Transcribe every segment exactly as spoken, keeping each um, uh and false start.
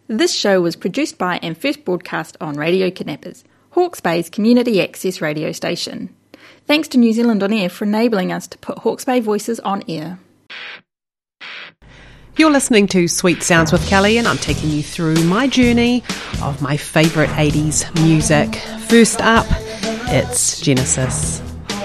This show was produced by and first broadcast on Radio Kidnappers, Hawke's Bay's community access radio station. Thanks to New Zealand On Air for enabling us to put Hawke's Bay voices on air. You're listening to Sweet Sounds with Kelly, and I'm taking you through my journey of my favourite eighties music. First up, it's Genesis.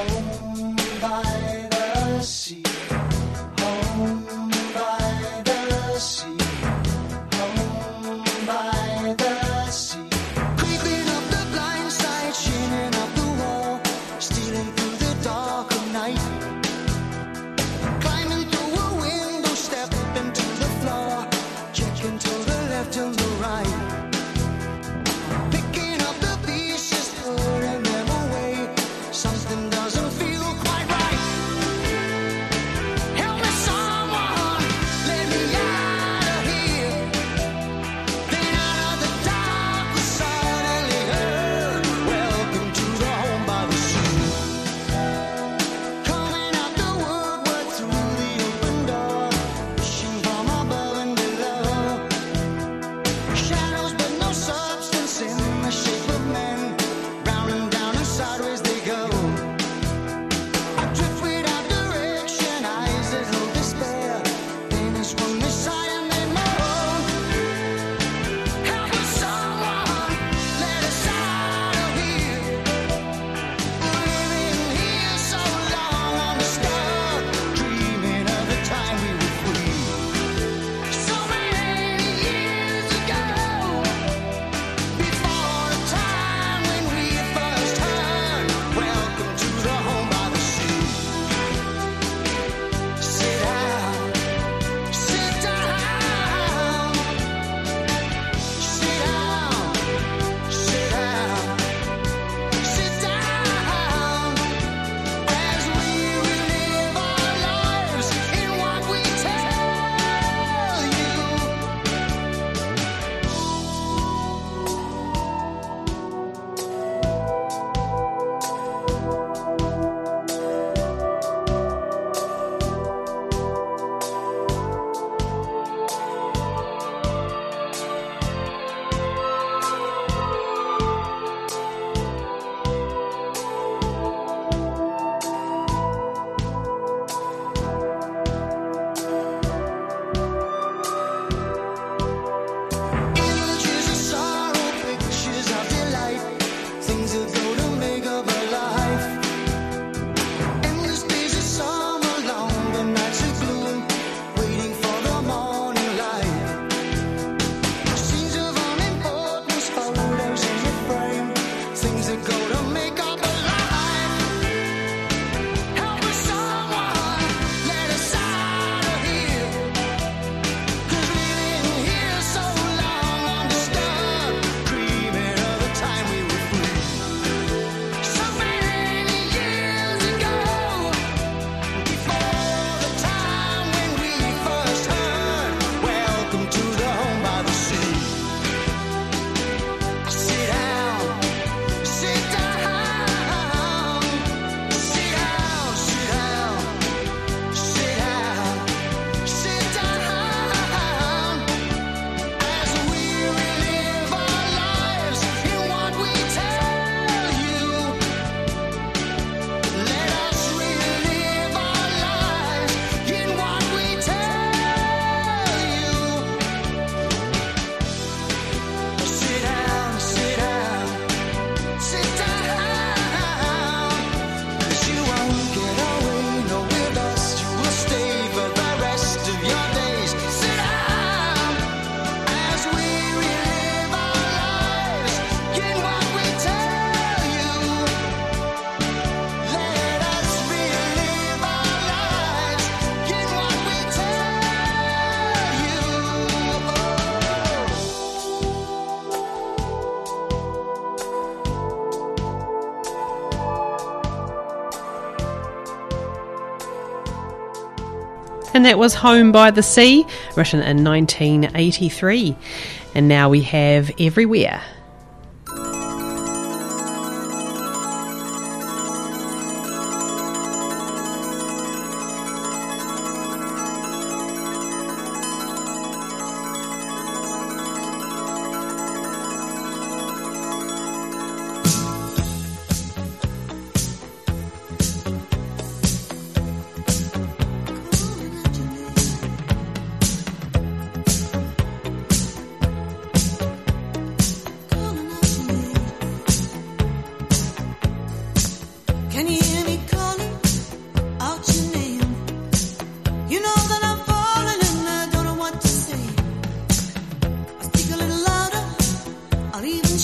And that was Home by the Sea, written in nineteen eighty-three. And now we have Everywhere.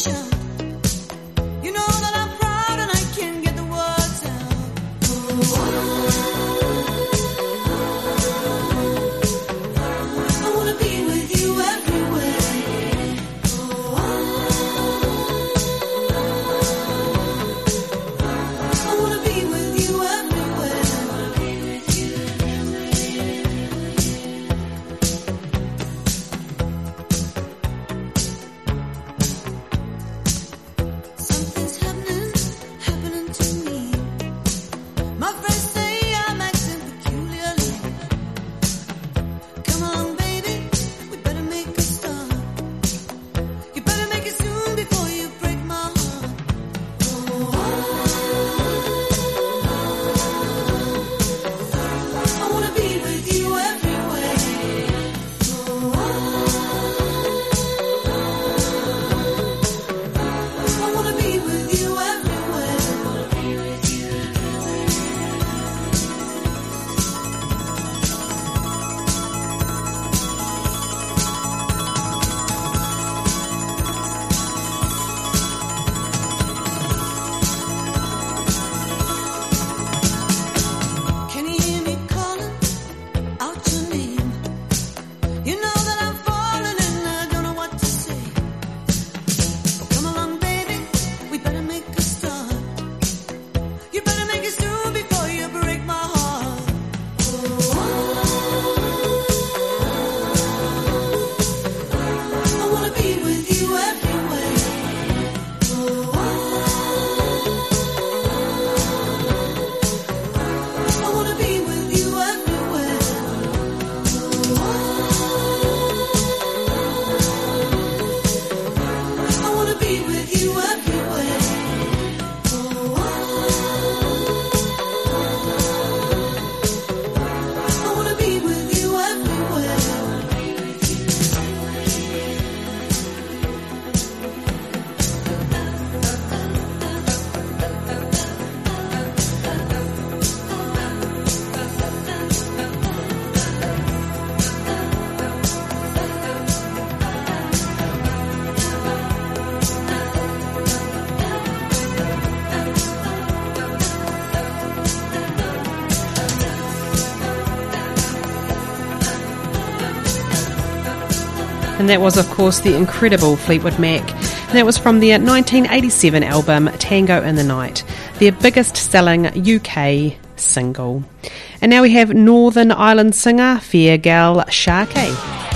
And that was, of course, the incredible Fleetwood Mac. And that was from their nineteen eighty-seven album Tango in the Night, their biggest selling U K single. And now we have Northern Ireland singer Fair Gal Sharkey.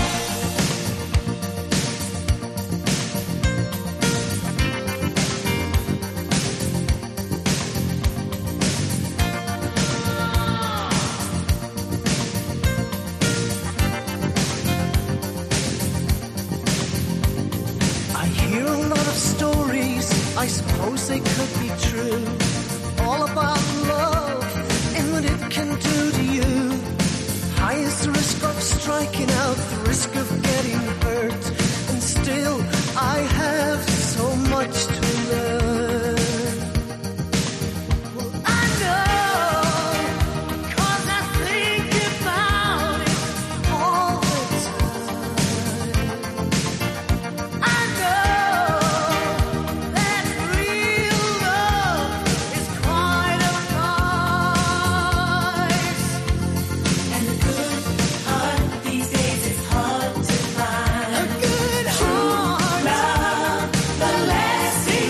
I suppose they could be true, all about love and what it can do to you. High is the risk of striking out, the risk of getting hurt, and still I have so much to learn. Well, I know, because I think about it all the time. I know see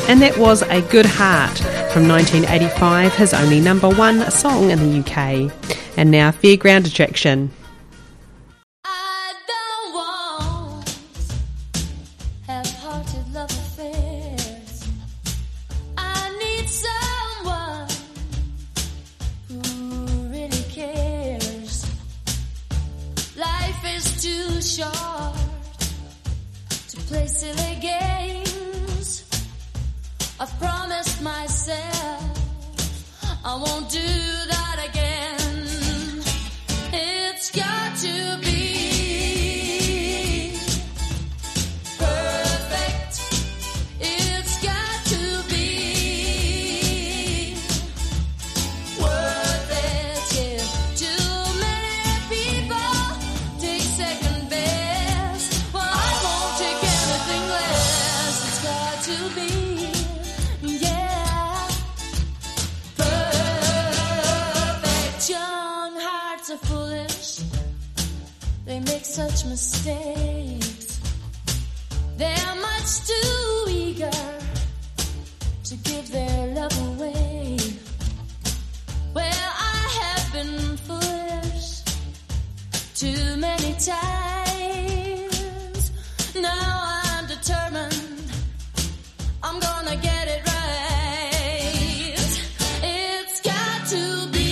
And that was A Good Heart from nineteen eighty-five, his only number one song in the U K. And now Fairground Attraction. I don't want half-hearted love affairs. I need someone who really cares. Life is too short to play silly games. I've promised myself I won't do that again. It's got to be perfect. It's got to be worth it. Yeah. Too many people take second best. Well, I won't take anything less. It's got to be. They make such mistakes. They're much too eager to give their love away. Well, I have been foolish too many times. Now I'm determined I'm gonna get it right. It's got to be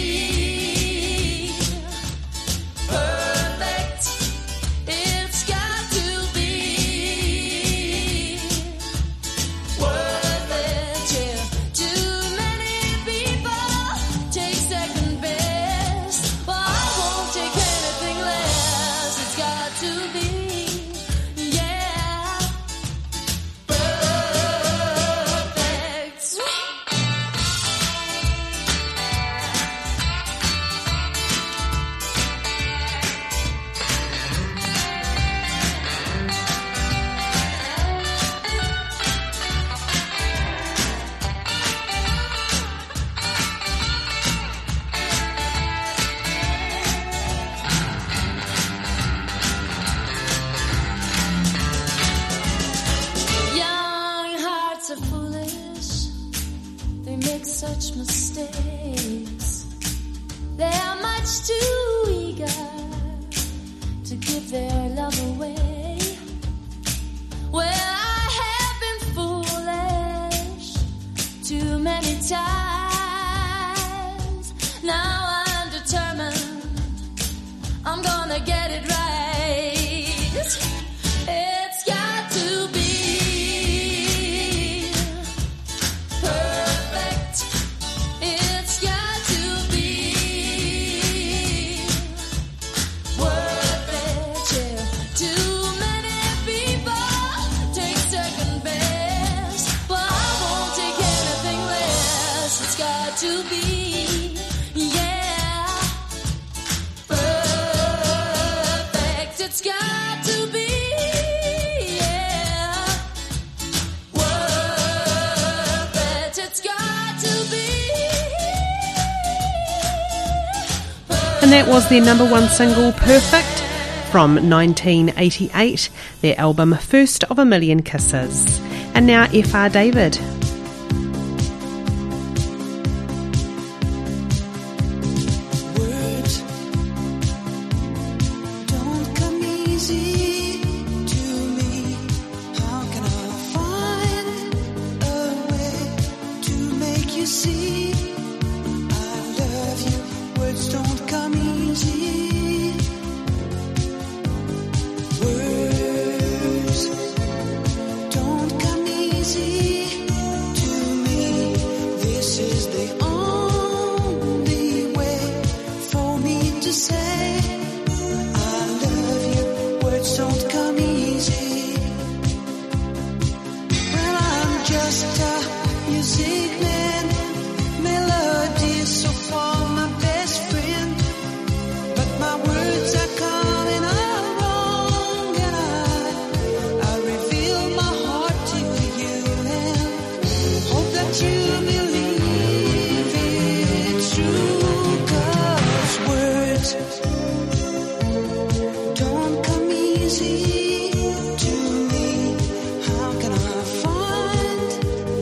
such mistakes. They are much too eager to give their love away. Well, I have been foolish too many times. Now I'm determined I'm gonna get it right. It's got to be to be, yeah, perfect. It's got to be, yeah, worth it. It's got to be perfect. And that was their number one single, Perfect, from nineteen eighty-eight, their album First of a Million Kisses. And now F R David. To me, how can I find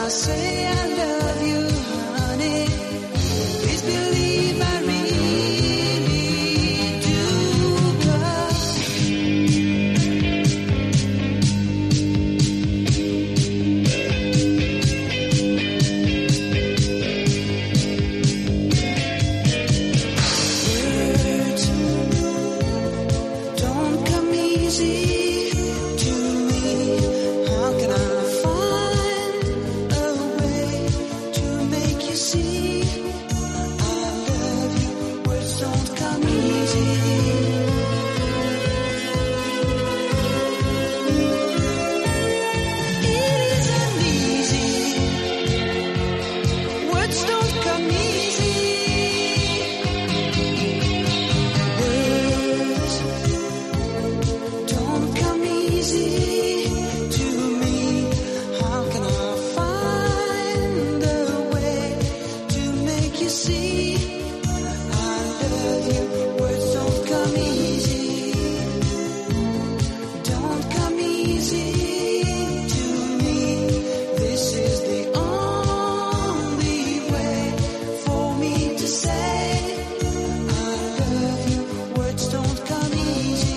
I say I love you, honey, please believe I really do. 'Cause words don't come easy to me. How can I find a way to make you see I love you? Words don't come easy. It isn't easy. Words don't come easy. Words don't come easy to me. How can I find a way to make you see I love you? Words don't come easy. Don't come easy to me. This is the only way for me to say I love you. Words don't come easy.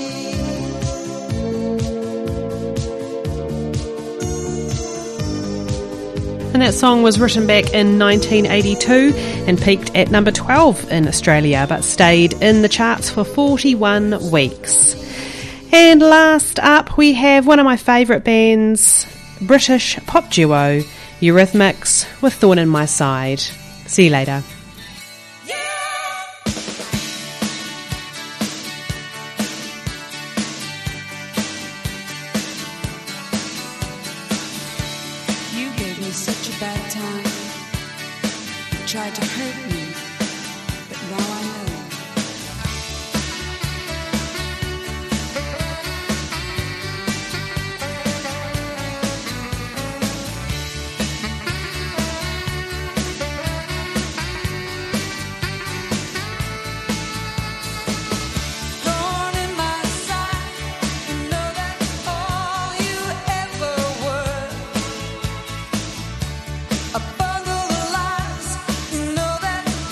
And that song was written back in nineteen eighty-two and peaked at number twelve in Australia, but stayed in the charts for forty-one weeks. And last up, we have one of my favourite bands, British pop duo, Eurythmics, with Thorn in My Side. See you later. You gave me such a bad time. You tried to hurt me, but now I know. Thorn in my side, you know that's all you ever were. A bundle of lies, you know that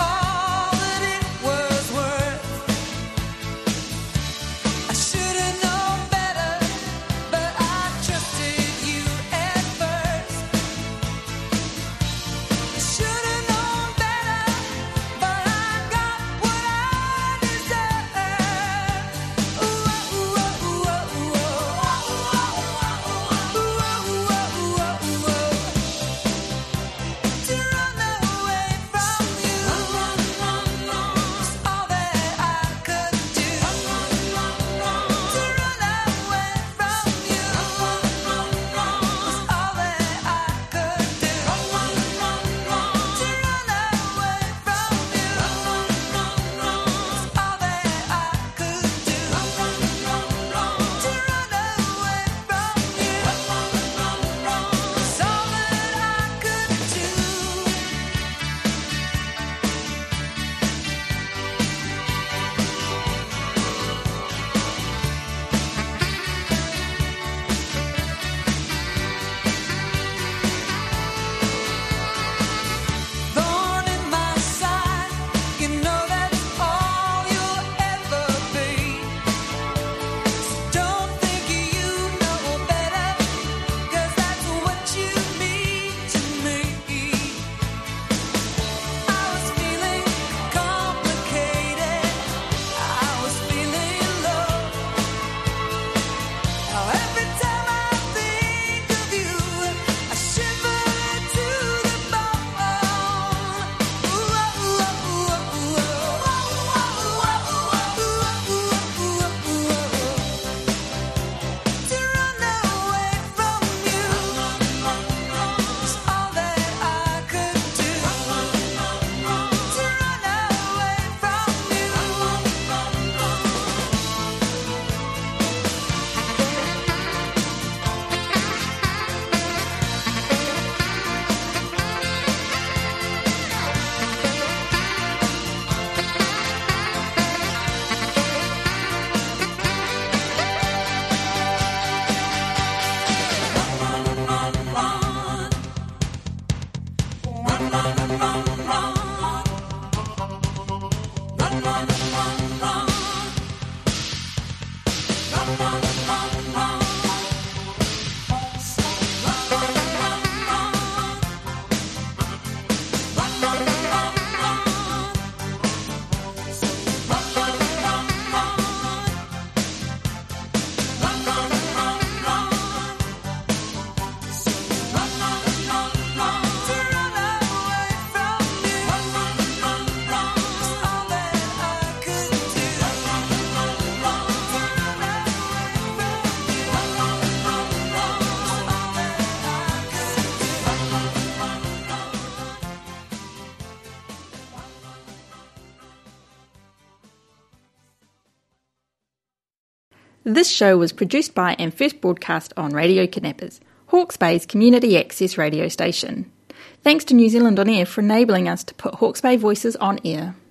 This show was produced by and first broadcast on Radio Kidnappers, Hawke's Bay's community access radio station. Thanks to New Zealand On Air for enabling us to put Hawke's Bay voices on air.